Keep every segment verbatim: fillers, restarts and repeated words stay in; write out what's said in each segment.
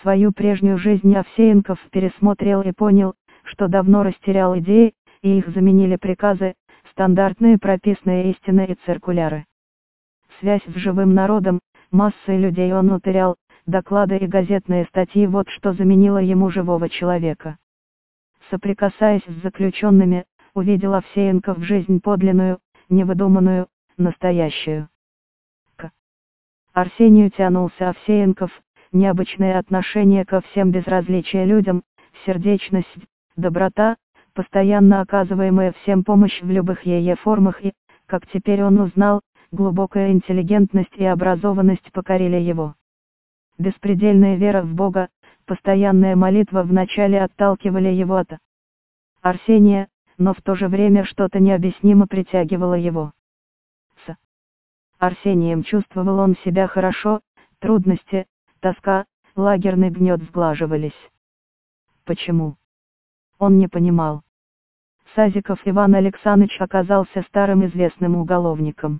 Свою прежнюю жизнь Овсеенков пересмотрел и понял, что давно растерял идеи, и их заменили приказы, стандартные прописные истины и циркуляры. Связь с живым народом, массой людей он утерял, доклады и газетные статьи — вот что заменило ему живого человека. Соприкасаясь с заключенными, увидел Овсеенков жизнь подлинную, невыдуманную, настоящую. К Арсению тянулся Овсеенков, необычное отношение ко всем, безразличие людям, сердечность, доброта, постоянно оказываемая всем помощь в любых ее формах и, как теперь он узнал, глубокая интеллигентность и образованность покорили его. Беспредельная вера в Бога, постоянная молитва вначале отталкивали его от Арсения, но в то же время что-то необъяснимо притягивало его. С Арсением чувствовал он себя хорошо, трудности, тоска, лагерный гнет сглаживались. Почему? Он не понимал. Сазиков Иван Александрович оказался старым известным уголовником.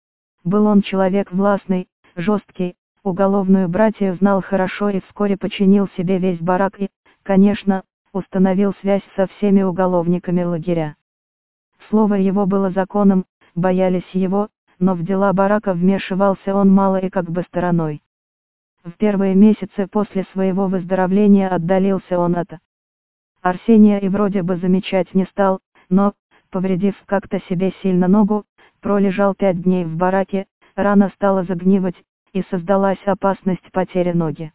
Был он человек властный, жесткий, уголовную братью знал хорошо и вскоре подчинил себе весь барак и, конечно, установил связь со всеми уголовниками лагеря. Слово его было законом, боялись его, но в дела барака вмешивался он мало и как бы стороной. В первые месяцы после своего выздоровления отдалился он от Арсения и вроде бы замечать не стал, но, повредив как-то себе сильно ногу, пролежал пять дней в бараке, рана стала загнивать, и создалась опасность потери ноги.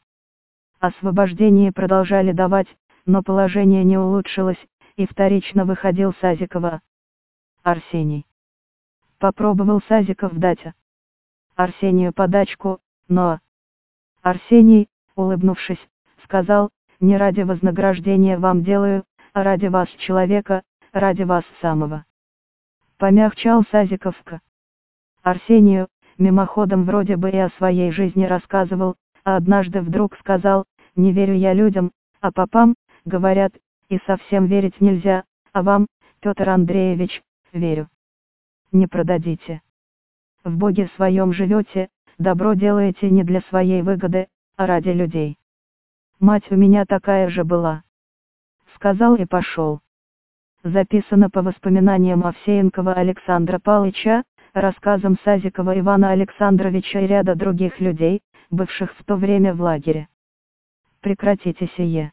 Освобождение продолжали давать, но положение не улучшилось, и вторично выходил Сазикова. Арсений. Попробовал Сазиков дать Арсению подачку, но Арсений, улыбнувшись, сказал: «Не ради вознаграждения вам делаю, а ради вас человека, ради вас самого». Помягчал Сазиков к Арсению, мимоходом вроде бы и о своей жизни рассказывал, а однажды вдруг сказал: «Не верю я людям, а попам, говорят, и совсем верить нельзя, а вам, Петр Андреевич, верю. Не продадите. В Боге своем живете, добро делаете не для своей выгоды, а ради людей. Мать у меня такая же была». Сказал и пошел. Записано по воспоминаниям Овсеенкова Александра Палыча, рассказам Сазикова Ивана Александровича и ряда других людей, бывших в то время в лагере. Прекратите сие.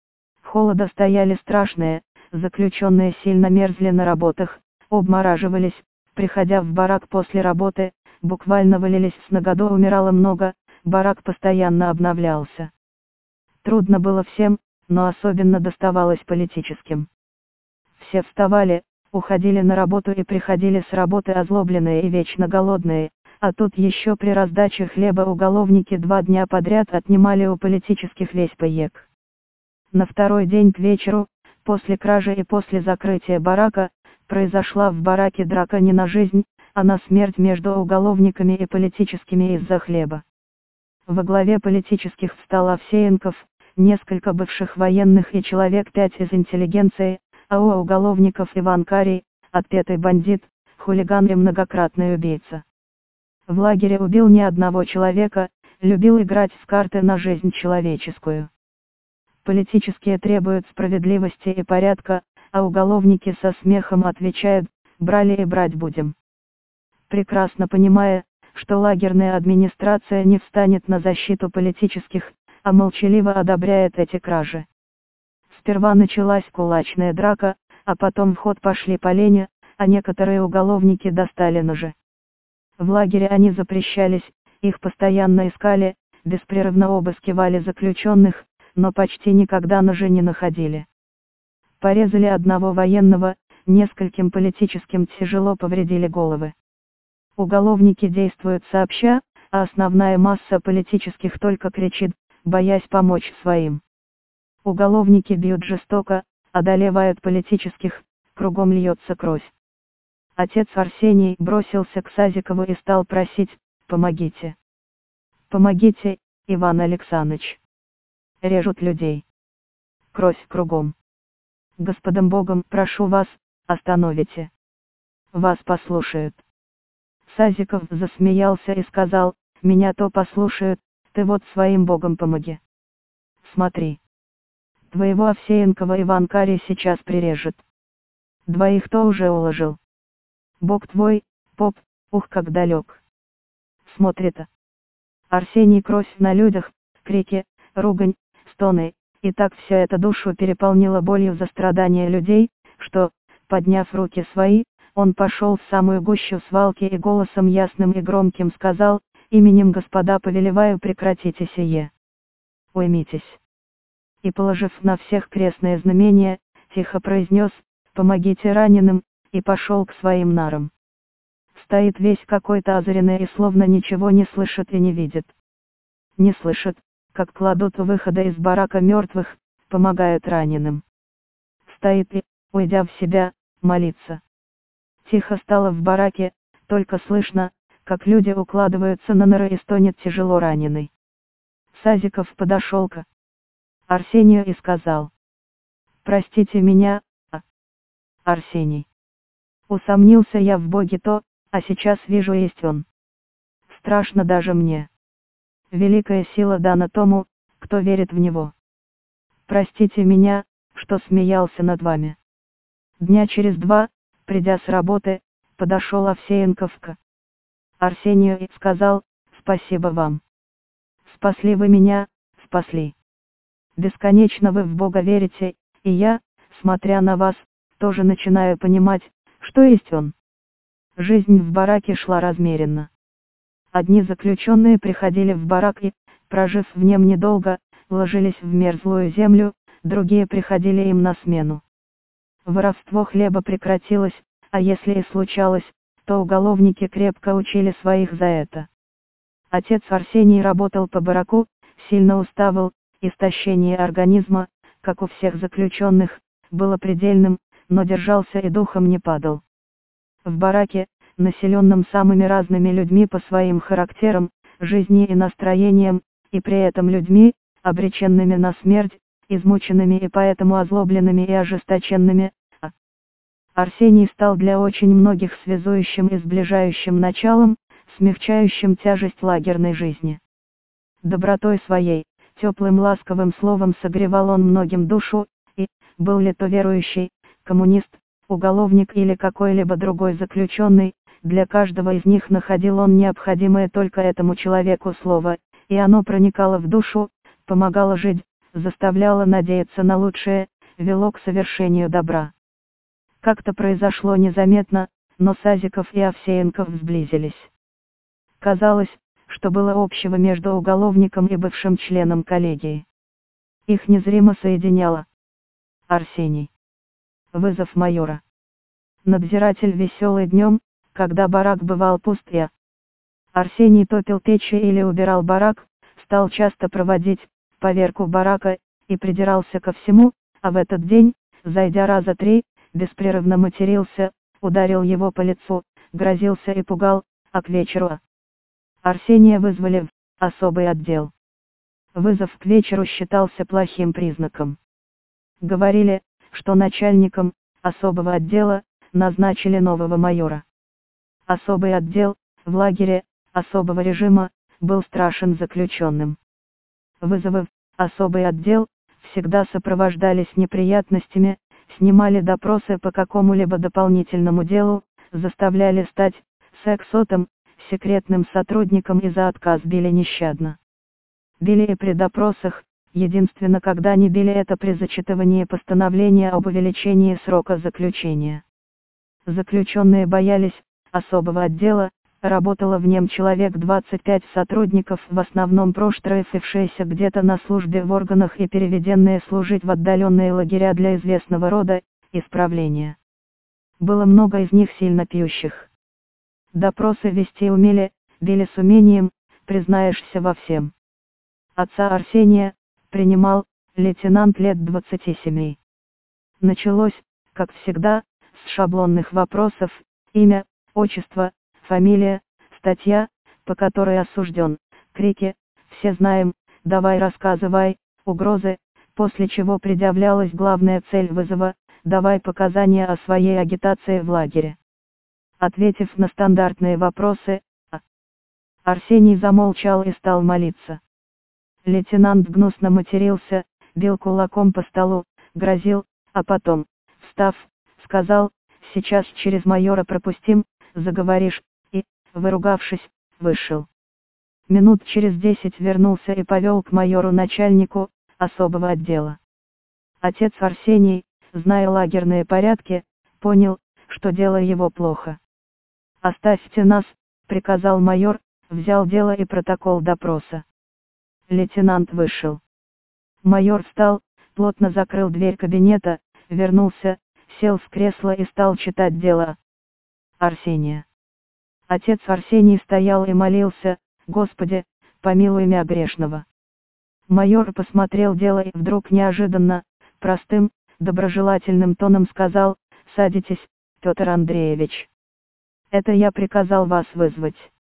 Холода стояли страшные, заключенные сильно мерзли на работах, обмораживались, приходя в барак после работы, буквально валились с нагоду, умирало много, барак постоянно обновлялся. Трудно было всем, но особенно доставалось политическим. Все вставали, уходили на работу и приходили с работы озлобленные и вечно голодные, а тут еще при раздаче хлеба уголовники два дня подряд отнимали у политических весь паек. На второй день к вечеру, после кражи и после закрытия барака, произошла в бараке драка не на жизнь, а на смерть между уголовниками и политическими из-за хлеба. Во главе политических встал Овсеенков, несколько бывших военных и человек пять из интеллигенции, а у уголовников Иван Карий, отпетый бандит, хулиган и многократный убийца. В лагере убил не одного человека, любил играть в карты на жизнь человеческую. Политические требуют справедливости и порядка, а уголовники со смехом отвечают: брали и брать будем. Прекрасно понимая, что лагерная администрация не встанет на защиту политических, а молчаливо одобряет эти кражи. Сперва началась кулачная драка, а потом в ход пошли поленья, а некоторые уголовники достали ножи. В лагере они запрещались, их постоянно искали, беспрерывно обыскивали заключенных, но почти никогда ножи не находили. Порезали одного военного, нескольким политическим тяжело повредили головы. Уголовники действуют сообща, а основная масса политических только кричит, боясь помочь своим. Уголовники бьют жестоко, одолевают политических, кругом льется кровь. Отец Арсений бросился к Сазикову и стал просить: «Помогите! Помогите, Иван Александрович! Режут людей! Кровь кругом! Господом Богом прошу вас, остановите! Вас послушают!» Сазиков засмеялся и сказал: «Меня то послушают, ты вот своим Богом помоги. смотри. Твоего Овсеенкова Иван Карий сейчас прирежет. Двоих-то уже уложил. Бог твой, поп, ух, как далек. Смотрит. Арсений кровь на людях, крики, ругань, стоны, и так все это душу переполнило болью за страдания людей, что, подняв руки свои, он пошел в самую гущу свалки и голосом ясным и громким сказал: «Именем Господа повелеваю, прекратите сие. Уймитесь». И, положив на всех крестное знамение, тихо произнес: «Помогите раненым», и пошел к своим нарам. Стоит весь какой-то озаренный и словно ничего не слышит и не видит. Не слышит, как кладут у выхода из барака мертвых, помогают раненым. Стоит и, уйдя в себя, молится. Тихо стало в бараке, только слышно, как люди укладываются на нары и стонет тяжело раненый. Сазиков подошел к Арсению и сказал: «Простите меня, а...» Арсений: «Усомнился я в Боге то, а сейчас вижу, есть Он. Страшно даже мне. Великая сила дана тому, кто верит в Него. Простите меня, что смеялся над вами». Дня через два, придя с работы, подошел Овсеенков к Арсению и сказал: «Спасибо вам. Спасли вы меня, спасли. Бесконечно вы в Бога верите, и я, смотря на вас, тоже начинаю понимать, что есть Он». Жизнь в бараке шла размеренно. Одни заключенные приходили в барак и, прожив в нем недолго, ложились в мерзлую землю, другие приходили им на смену. Воровство хлеба прекратилось, а если и случалось, то уголовники крепко учили своих за это. Отец Арсений работал по бараку, сильно уставал, истощение организма, как у всех заключенных, было предельным, но держался и духом не падал. В бараке, населенном самыми разными людьми по своим характерам, жизни и настроениям, и при этом людьми, обреченными на смерть, измученными и поэтому озлобленными и ожесточенными, а Арсений стал для очень многих связующим и сближающим началом, смягчающим тяжесть лагерной жизни. Добротой своей, теплым ласковым словом согревал он многим душу, и, был ли то верующий, коммунист, уголовник или какой-либо другой заключенный, для каждого из них находил он необходимое только этому человеку слово, и оно проникало в душу, помогало жить, заставляло надеяться на лучшее, вело к совершению добра. Как-то произошло незаметно, но Сазиков и Овсеенков сблизились. Казалось, что было общего между уголовником и бывшим членом коллегии. Их незримо соединяло. Арсений. Вызов майора. Надзиратель веселый днем, когда барак бывал пуст, я. Арсений топил печи или убирал барак, стал часто проводить поверку барака, и придирался ко всему, а в этот день, зайдя раза три, беспрерывно матерился, ударил его по лицу, грозился и пугал, а к вечеру Арсения вызвали в особый отдел. Вызов к вечеру считался плохим признаком. Говорили, что начальником особого отдела назначили нового майора. Особый отдел, в лагере, особого режима, был страшен заключенным. Вызовы в особый отдел всегда сопровождались неприятностями, снимали допросы по какому-либо дополнительному делу, заставляли стать сексотом, секретным сотрудником и за отказ били нещадно. Били и при допросах, единственно когда не били это при зачитывании постановления об увеличении срока заключения. Заключенные боялись особого отдела, работало в нем человек двадцать пять сотрудников, в основном проштрафившиеся где-то на службе в органах и переведенные служить в отдаленные лагеря для известного рода исправления. Было много из них сильно пьющих. Допросы вести умели, били с умением, признаешься во всем. Отца Арсения принимал лейтенант лет двадцати семи. Началось, как всегда, с шаблонных вопросов: имя, отчество, фамилия, статья, по которой осужден, крики: «Все знаем, давай рассказывай», угрозы, после чего предъявлялась главная цель вызова: давай показания о своей агитации в лагере. Ответив на стандартные вопросы, а Арсений замолчал и стал молиться. Лейтенант гнусно матерился, бил кулаком по столу, грозил, а потом, встав, сказал: «Сейчас через майора пропустим, заговоришь», и, выругавшись, вышел. Минут через десять вернулся и повел к майору начальнику особого отдела. Отец Арсений, зная лагерные порядки, понял, что дело его плохо. «Оставьте нас», — приказал майор, взял дело и протокол допроса. Лейтенант вышел. Майор встал, плотно закрыл дверь кабинета, вернулся, сел в кресло и стал читать дело Арсения. Отец Арсений стоял и молился: «Господи, помилуй мя грешного». Майор посмотрел дело и вдруг неожиданно, простым, доброжелательным тоном сказал: «Садитесь, Петр Андреевич. Это я приказал вас вызвать».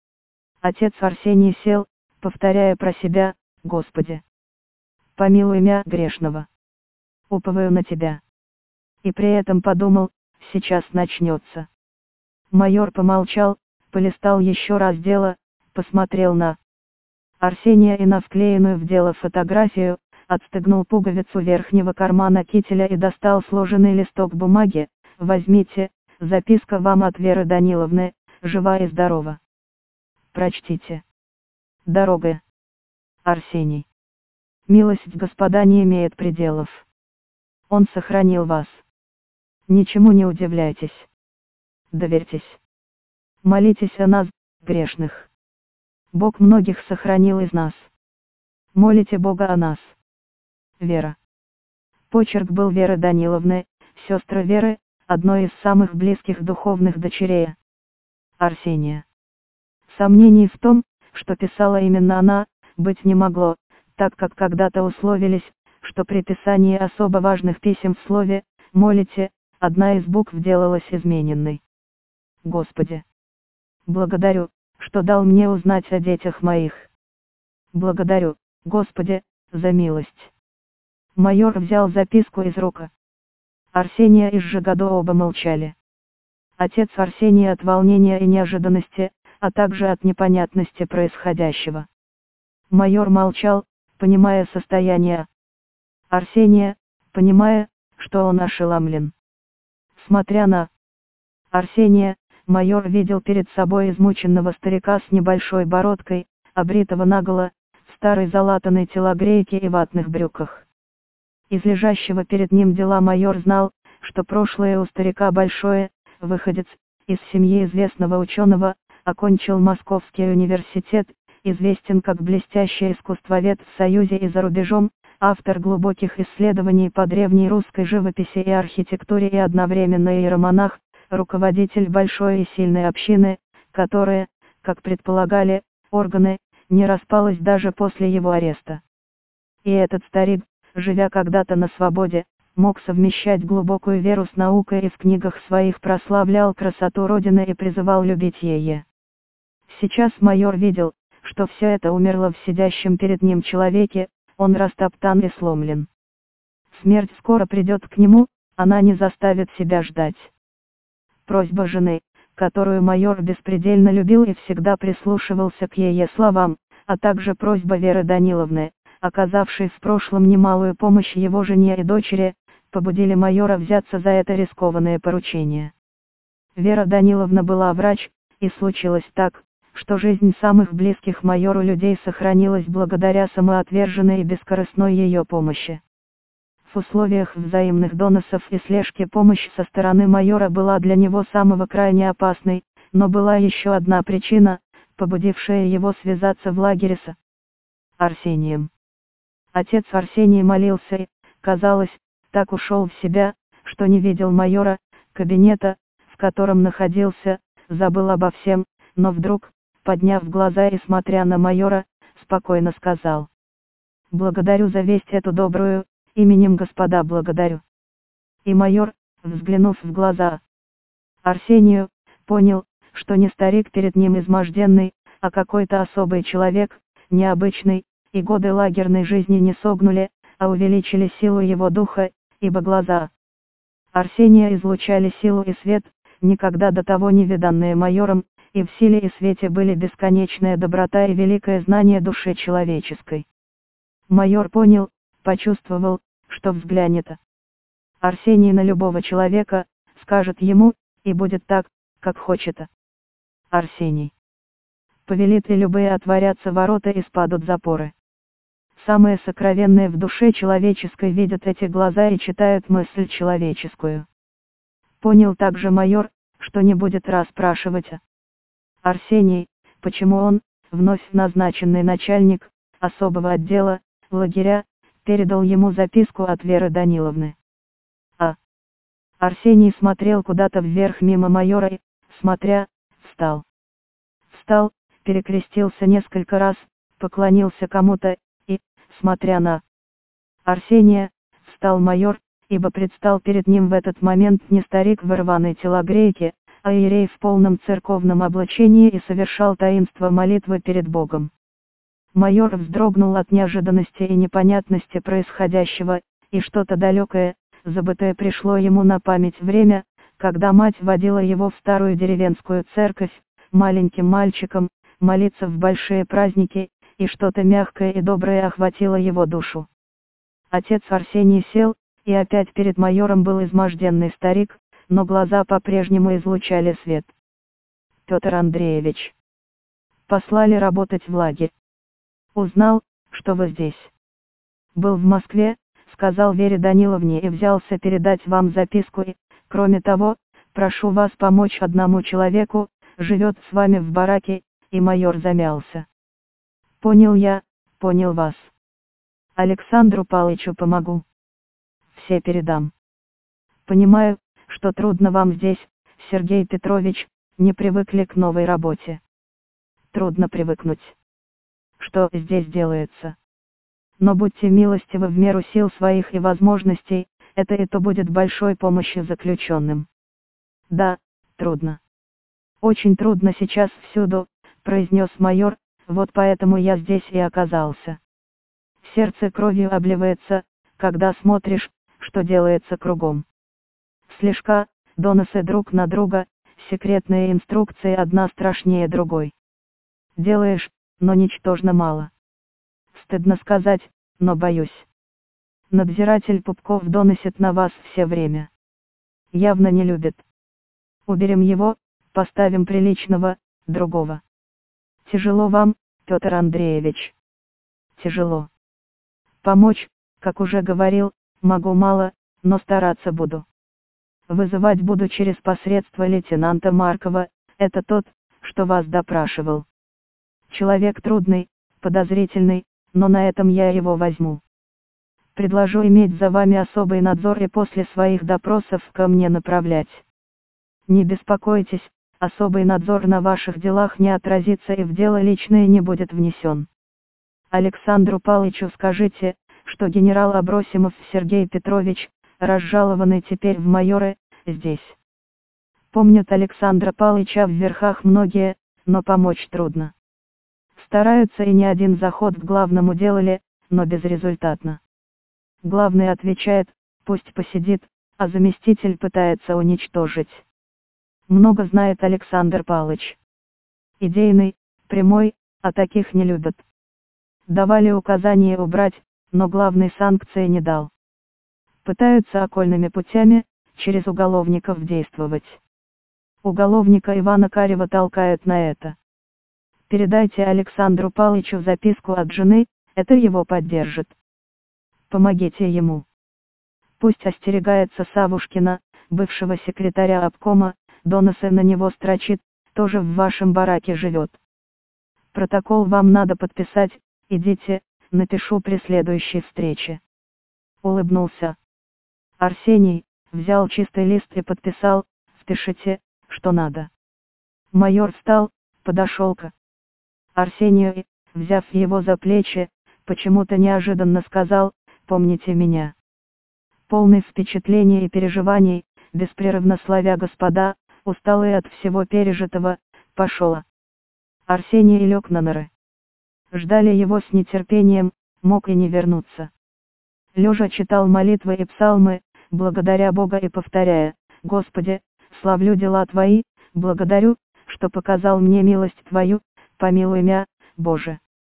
Отец Арсений сел, повторяя про себя: «Господи, помилуй мя грешного. Уповаю на тебя». И при этом подумал: сейчас начнется. Майор помолчал, полистал еще раз дело, посмотрел на Арсения и на вклеенную в дело фотографию, отстегнул пуговицу верхнего кармана кителя и достал сложенный листок бумаги: «Возьмите, записка вам от Веры Даниловны, жива и здорова. Прочтите. Дорога. Арсений. Милость Господа не имеет пределов. Он сохранил вас. Ничему не удивляйтесь. Доверьтесь. Молитесь о нас, грешных. Бог многих сохранил из нас. Молите Бога о нас. Вера». Почерк был Веры Даниловны, сестры Веры, одной из самых близких духовных дочерей Арсения. Сомнений в том, что писала именно она, быть не могло, так как когда-то условились, что при писании особо важных писем в слове «молите» одна из букв делалась измененной. «Господи, благодарю, что дал мне узнать о детях моих. Благодарю, Господи, за милость». Майор взял записку из рук Арсения и Жигадо, оба молчали. Отец Арсения от волнения и неожиданности, а также от непонятности происходящего. Майор молчал, понимая состояние Арсения, понимая, что он ошеломлен. Смотря на Арсения, майор видел перед собой измученного старика с небольшой бородкой, обритого наголо, в старой залатанной телогрейке и ватных брюках. Из лежащего перед ним дела майор знал, что прошлое у старика большое: выходец из семьи известного ученого, окончил Московский университет, известен как блестящий искусствовед в Союзе и за рубежом, автор глубоких исследований по древней русской живописи и архитектуре и одновременно иеромонах, руководитель большой и сильной общины, которая, как предполагали органы, не распалась даже после его ареста. И этот старик, живя когда-то на свободе, мог совмещать глубокую веру с наукой и в книгах своих прославлял красоту Родины и призывал любить ее. Сейчас майор видел, что все это умерло в сидящем перед ним человеке, он растоптан и сломлен. Смерть скоро придет к нему, она не заставит себя ждать. Просьба жены, которую майор беспредельно любил и всегда прислушивался к ее словам, а также просьба Веры Даниловны, оказавшей в прошлом немалую помощь его жене и дочери, побудили майора взяться за это рискованное поручение. Вера Даниловна была врач, и случилось так, что жизнь самых близких майору людей сохранилась благодаря самоотверженной и бескорыстной ее помощи. В условиях взаимных доносов и слежки помощь со стороны майора была для него самого крайне опасной, но была еще одна причина, побудившая его связаться в лагере с Арсением. Отец Арсений молился и, казалось, так ушел в себя, что не видел майора, кабинета, в котором находился, забыл обо всем, но вдруг, подняв глаза и смотря на майора, спокойно сказал: «Благодарю за весть эту добрую, именем Господа благодарю». И майор, взглянув в глаза Арсению, понял, что не старик перед ним изможденный, а какой-то особый человек, необычный, и годы лагерной жизни не согнули, а увеличили силу его духа, ибо глаза Арсения излучали силу и свет, никогда до того не виданные майором, и в силе и свете были бесконечная доброта и великое знание души человеческой. Майор понял, почувствовал, что взглянет Арсений на любого человека, скажет ему, и будет так, как хочет. Арсений повелит, и любые отворятся ворота и спадут запоры. Самые сокровенные в душе человеческой видят эти глаза и читают мысль человеческую. Понял также майор, что не будет расспрашивать Арсений, почему он, вновь назначенный начальник особого отдела, лагеря, передал ему записку от Веры Даниловны. А Арсений смотрел куда-то вверх мимо майора и, смотря, встал. Встал, перекрестился несколько раз, поклонился кому-то, и, смотря на Арсения, встал майор, ибо предстал перед ним в этот момент не старик в рваной телогрейке, а иерей в полном церковном облачении и совершал таинство молитвы перед Богом. Майор вздрогнул от неожиданности и непонятности происходящего, и что-то далекое, забытое пришло ему на память время, когда мать водила его в старую деревенскую церковь, маленьким мальчиком, молиться в большие праздники, и что-то мягкое и доброе охватило его душу. Отец Арсений сел, и опять перед майором был изможденный старик, но глаза по-прежнему излучали свет. Петр Андреевич. Послали работать в лагерь. Узнал, что вы здесь. Был в Москве, сказал Вере Даниловне и взялся передать вам записку и, кроме того, прошу вас помочь одному человеку, живет с вами в бараке, и майор замялся. Понял я, понял вас. Александру Палычу помогу. Все передам. Понимаю, что трудно вам здесь, Сергей Петрович, не привыкли к новой работе. Трудно привыкнуть. Что здесь делается? Но будьте милостивы в меру сил своих и возможностей, это и то будет большой помощью заключенным. Да, трудно. Очень трудно сейчас всюду, произнес майор, вот поэтому я здесь и оказался. Сердце кровью обливается, когда смотришь, что делается кругом. Слежка, доносы друг на друга, секретные инструкции одна страшнее другой. Делаешь, но ничтожно мало. Стыдно сказать, но боюсь. Надзиратель Пупков доносит на вас все время. Явно не любит. Уберем его, поставим приличного, другого. Тяжело вам, Петр Андреевич. Тяжело. Помочь, как уже говорил, могу мало, но стараться буду. Вызывать буду через посредство лейтенанта Маркова, это тот, что вас допрашивал. Человек трудный, подозрительный, но на этом я его возьму. Предложу иметь за вами особый надзор и после своих допросов ко мне направлять. Не беспокойтесь, особый надзор на ваших делах не отразится и в дело личное не будет внесен. Александру Палычу скажите, что генерал Абросимов Сергей Петрович, разжалованный теперь в майоры, здесь. Помнят Александра Палыча в верхах многие, но помочь трудно. Стараются и не один заход к главному делали, но безрезультатно. Главный отвечает, пусть посидит, а заместитель пытается уничтожить. Много знает Александр Палыч. Идейный, прямой, а таких не любят. Давали указание убрать, но главный санкции не дал. Пытаются окольными путями, через уголовников действовать. Уголовника Ивана Карева толкают на это. Передайте Александру Палычу записку от жены, это его поддержит. Помогите ему. Пусть остерегается Савушкина, бывшего секретаря обкома, доносы на него строчит, тоже в вашем бараке живет. Протокол вам надо подписать, идите, напишу при следующей встрече. Улыбнулся Арсений, взял чистый лист и подписал, впишите, что надо. Майор встал, подошел к Арсению и, взяв его за плечи, почему-то неожиданно сказал, помните меня. Полный впечатлений и переживаний, беспрерывно славя Господа, усталый от всего пережитого, пошел. Арсений лег на норы. Ждали его с нетерпением, мог и не вернуться. Лежа читал молитвы и псалмы, благодаря Бога и повторяя, «Господи, славлю дела Твои, благодарю, что показал мне милость Твою, помилуй мя, Боже».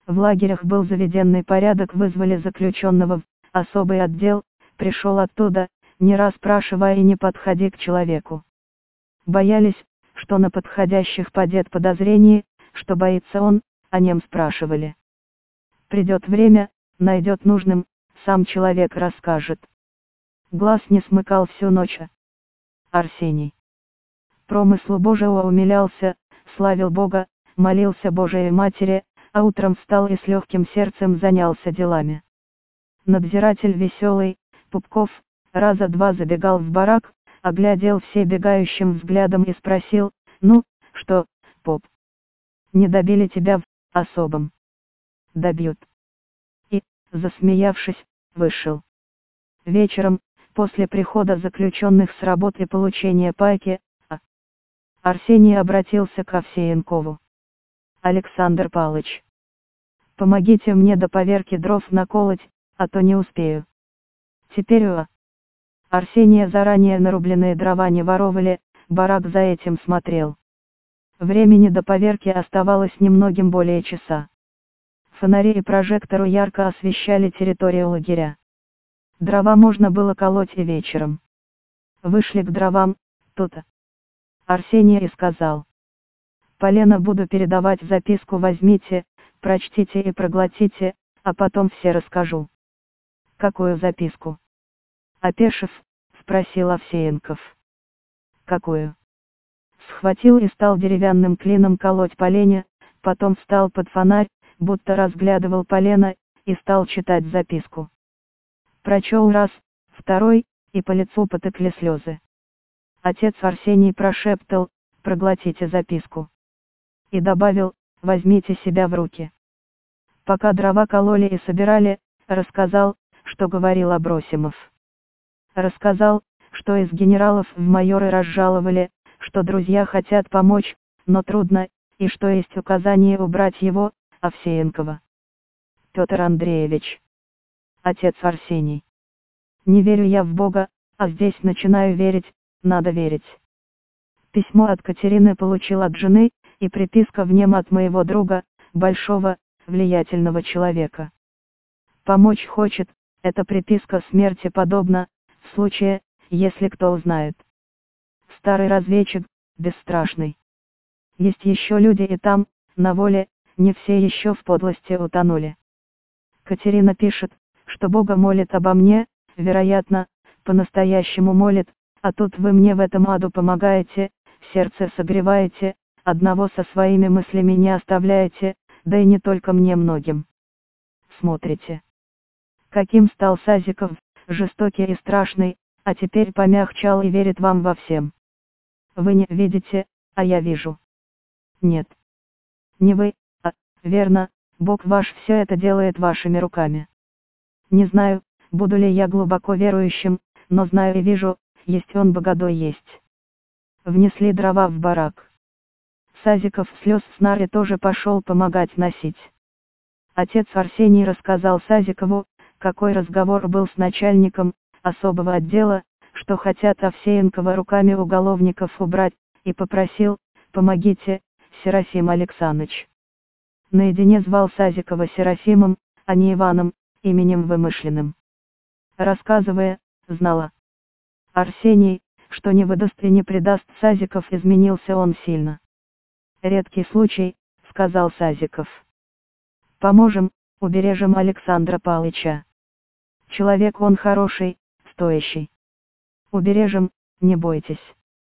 В лагерях был заведенный порядок, вызвали заключенного в особый отдел, пришел оттуда, не раз спрашивая и не подходи к человеку. Боялись, что на подходящих падет подозрение, что боится он, о нем спрашивали. Придет время, найдет нужным, сам человек расскажет. Глаз не смыкал всю ночь. Арсений. Промыслу Божьего умилялся, славил Бога, молился Божией Матери, а утром встал и с легким сердцем занялся делами. Надзиратель веселый, Пупков, раза два забегал в барак, оглядел все бегающим взглядом и спросил: ну, что, поп? Не добили тебя в особом? Добьют. И, засмеявшись, вышел. Вечером, после прихода заключенных с работы и получения пайки, а. Арсений обратился к Овсеенкову. Александр Палыч, помогите мне до поверки дров наколоть, а то не успею. Теперь у Арсения заранее нарубленные дрова не воровали, барак за этим смотрел. Времени до поверки оставалось немногим более часа. Фонари и прожектору ярко освещали территорию лагеря. Дрова можно было колоть и вечером. Вышли к дровам, тут-то. Арсений и сказал: полено буду передавать, записку возьмите, прочтите и проглотите, а потом все расскажу. Какую записку? Опешив, спросил Овсеенков. Какую? Схватил и стал деревянным клином колоть поленья, потом встал под фонарь, будто разглядывал полено, и стал читать записку. Прочел раз, второй, и по лицу потекли слезы. Отец Арсений прошептал: проглотите записку. И добавил: возьмите себя в руки. Пока дрова кололи и собирали, рассказал, что говорил Абросимов. Рассказал, что из генералов в майоры разжаловали, что друзья хотят помочь, но трудно, и что есть указание убрать его, Овсеенкова. Петр Андреевич. Отец Арсений. Не верю я в Бога, а здесь начинаю верить, надо верить. Письмо от Катерины получил от жены, и приписка в нем от моего друга, большого, влиятельного человека. Помочь хочет, эта приписка смерти подобна, в случае, если кто узнает. Старый разведчик, бесстрашный. Есть еще люди и там, на воле, не все еще в подлости утонули. Катерина пишет, что Бога молит обо мне, вероятно, по-настоящему молит, а тут вы мне в этом аду помогаете, сердце согреваете, одного со своими мыслями не оставляете, да и не только мне, многим. Смотрите. Каким стал Сазиков, жестокий и страшный, а теперь помягчал и верит вам во всем. Вы не видите, а я вижу. Нет. Не вы, а, верно, Бог ваш все это делает вашими руками. Не знаю, буду ли я глубоко верующим, но знаю и вижу, есть он богодой есть. Внесли дрова в барак. Сазиков слез с нары тоже пошел помогать носить. Отец Арсений рассказал Сазикову, какой разговор был с начальником особого отдела, что хотят Овсеенкова руками уголовников убрать, и попросил: помогите, Серафим Александрович. Наедине звал Сазикова Серафимом, а не Иваном, именем вымышленным. Рассказывая, знала Арсений, что не выдаст и не предаст Сазиков, изменился он сильно. Редкий случай, сказал Сазиков. Поможем, убережем Александра Палыча. Человек он хороший, стоящий. Убережем, не бойтесь.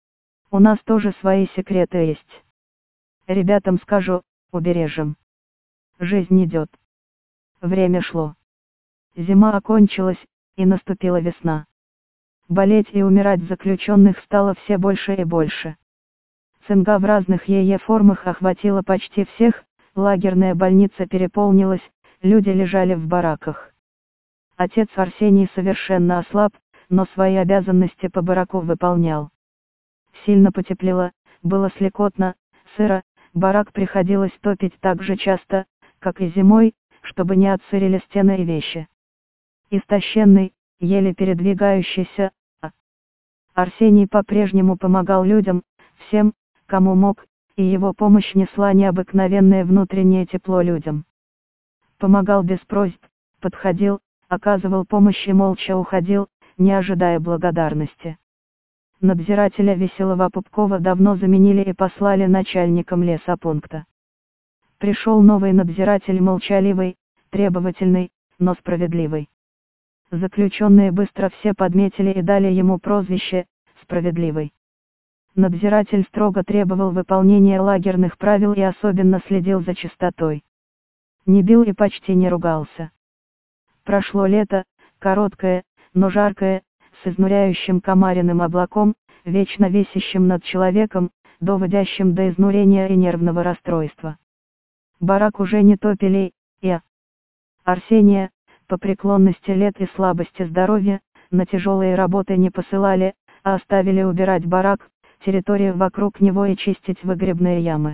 У нас тоже свои секреты есть. Ребятам скажу, убережем. Жизнь идет. Время шло. Зима окончилась, и наступила весна. Болеть и умирать заключенных стало все больше и больше. Цинга в разных ее формах охватила почти всех, лагерная больница переполнилась, люди лежали в бараках. Отец Арсений совершенно ослаб, но свои обязанности по бараку выполнял. Сильно потеплело, было слякотно, сыро, барак приходилось топить так же часто, как и зимой, чтобы не отсырели стены и вещи. Истощенный, еле передвигающийся, а Арсений по-прежнему помогал людям, всем, кому мог, и его помощь несла необыкновенное внутреннее тепло людям. Помогал без просьб, подходил, оказывал помощь и молча уходил, не ожидая благодарности. Надзирателя Веселова-Пупкова давно заменили и послали начальником лесопункта. Пришел новый надзиратель, молчаливый, требовательный, но справедливый. Заключенные быстро все подметили и дали ему прозвище «Справедливый». Надзиратель строго требовал выполнения лагерных правил и особенно следил за чистотой. Не бил и почти не ругался. Прошло лето, короткое, но жаркое, с изнуряющим комариным облаком, вечно висящим над человеком, доводящим до изнурения и нервного расстройства. Барак уже не топили, и Арсения, по преклонности лет и слабости здоровья, на тяжелые работы не посылали, а оставили убирать барак, территорию вокруг него и чистить выгребные ямы.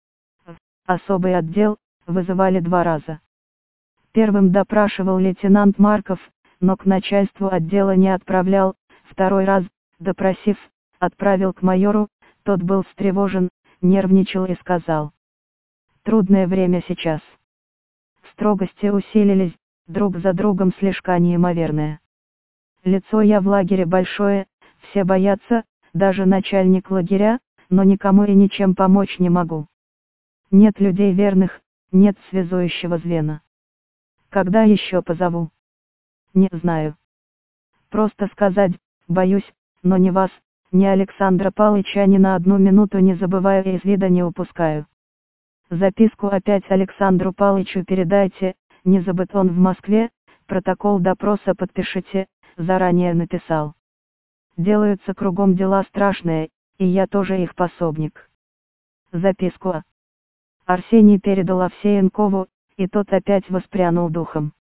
Особый отдел вызывали два раза. Первым допрашивал лейтенант Марков, но к начальству отдела не отправлял, второй раз, допросив, отправил к майору, тот был встревожен, нервничал и сказал: «Трудное время сейчас. Строгости усилились, друг за другом слишком неимоверное. Лицо я в лагере большое, все боятся, даже начальник лагеря, но никому и ничем помочь не могу. Нет людей верных, нет связующего звена. Когда еще позову? Не знаю. Просто сказать, боюсь, но не вас, ни Александра Палыча ни на одну минуту не забываю и из вида не упускаю. Записку опять Александру Палычу передайте, не забыт он в Москве, протокол допроса подпишите, заранее написал. Делаются кругом дела страшные, и я тоже их пособник». Записку Арсений передал Овсеенкову, и тот опять воспрянул духом.